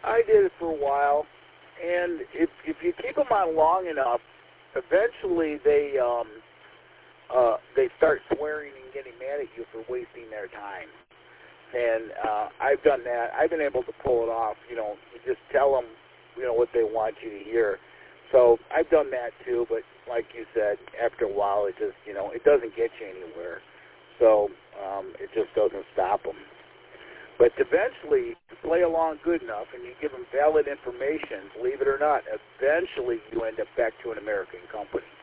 I did it for a while, and if you keep them on long enough, eventually they start swearing and getting mad at you for wasting their time. And I've done that. I've been able to pull it off. You know, you just tell them, you know, what they want you to hear. So I've done that too. But like you said, after a while, it just, you know, it doesn't get you anywhere. So it just doesn't stop them. But eventually, you play along good enough, and you give them valid information. Believe it or not, eventually you end up back to an American company.